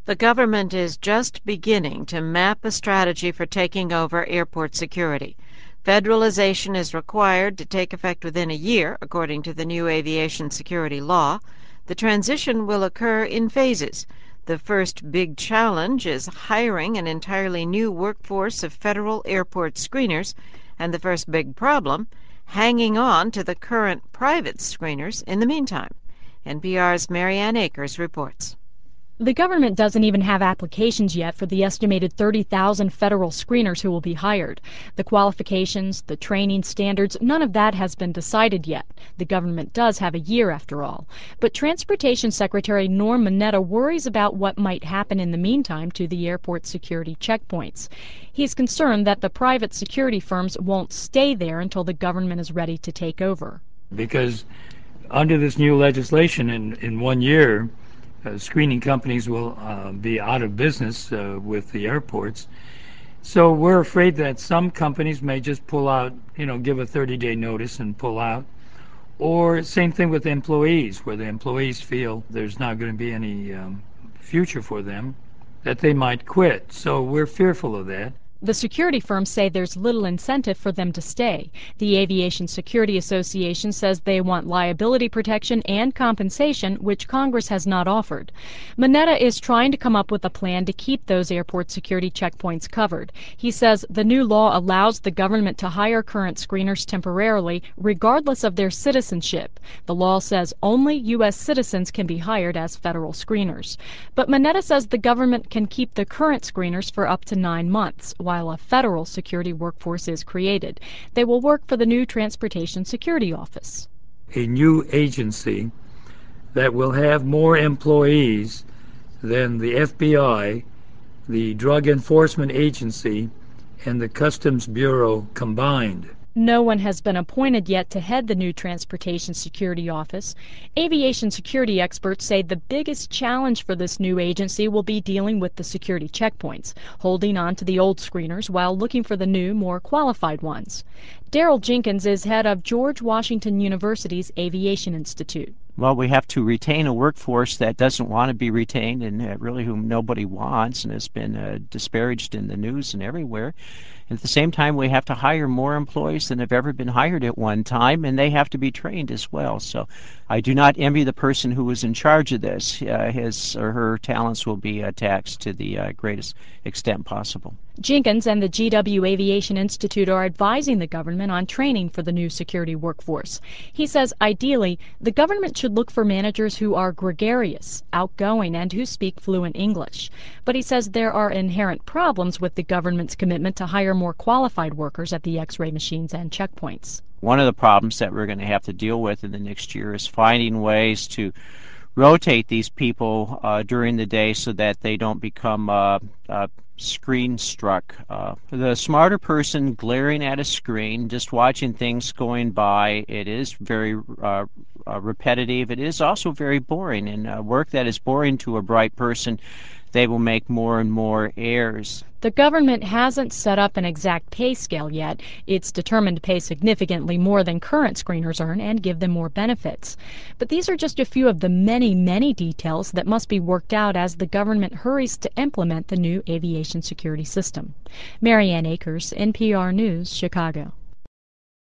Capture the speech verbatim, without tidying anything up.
The government is just beginning to map a strategy for taking over airport security. Federalization is required to take effect within a year, according to the new aviation security law. The transition will occur in phases. The first big challenge is hiring an entirely new workforce of federal airport screeners, and the first big problem, hanging on to the current private screeners in the meantime. N P R's Marianne Akers reports. The government doesn't even have applications yet for the estimated thirty thousand federal screeners who will be hired. The qualifications, the training standards, none of that has been decided yet. The government does have a year after all. But Transportation Secretary Norm Mineta worries about what might happen in the meantime to the airport security checkpoints. He's concerned that the private security firms won't stay there until the government is ready to take over. Because under this new legislation, in, in one year, Uh, screening companies will uh, be out of business uh, with the airports. So we're afraid that some companies may just pull out, you know, give a thirty day notice and pull out. Or same thing with employees, where the employees feel there's not going to be any um, future for them, that they might quit. So we're fearful of that. The security firms say there's little incentive for them to stay. The Aviation Security Association says they want liability protection and compensation, which Congress has not offered. Mineta is trying to come up with a plan to keep those airport security checkpoints covered. He says the new law allows the government to hire current screeners temporarily, regardless of their citizenship. The law says only U S citizens can be hired as federal screeners. But Mineta says the government can keep the current screeners for up to nine months. While a federal security workforce is created. They will work for the new Transportation Security Office. A new agency that will have more employees than the F B I, the Drug Enforcement Agency, and the Customs Bureau combined. No one has been appointed yet to head the new Transportation Security Office. Aviation security experts say the biggest challenge for this new agency will be dealing with the security checkpoints, holding on to the old screeners while looking for the new, more qualified ones. Daryl Jenkins is head of George Washington University's Aviation Institute. Well, we have to retain a workforce that doesn't want to be retained and uh, really whom nobody wants and has been uh, disparaged in the news and everywhere. At the same time, we have to hire more employees than have ever been hired at one time, and they have to be trained as well. So I do not envy the person who is in charge of this. Uh, his or her talents will be uh, taxed to the uh, greatest extent possible. Jenkins and the G W Aviation Institute are advising the government on training for the new security workforce. He says ideally, the government should look for managers who are gregarious, outgoing, and who speak fluent English. But he says there are inherent problems with the government's commitment to hire more qualified workers at the X-ray machines and checkpoints. One of the problems that we're going to have to deal with in the next year is finding ways to rotate these people uh, during the day so that they don't become uh, uh, screen struck. Uh, the smarter person glaring at a screen, just watching things going by, it is very uh, uh, repetitive. It is also very boring. And uh, work that is boring to a bright person, they will make more and more errors. The government hasn't set up an exact pay scale yet. It's determined to pay significantly more than current screeners earn and give them more benefits. But these are just a few of the many, many details that must be worked out as the government hurries to implement the new aviation security system. Marianne Akers, N P R News, Chicago.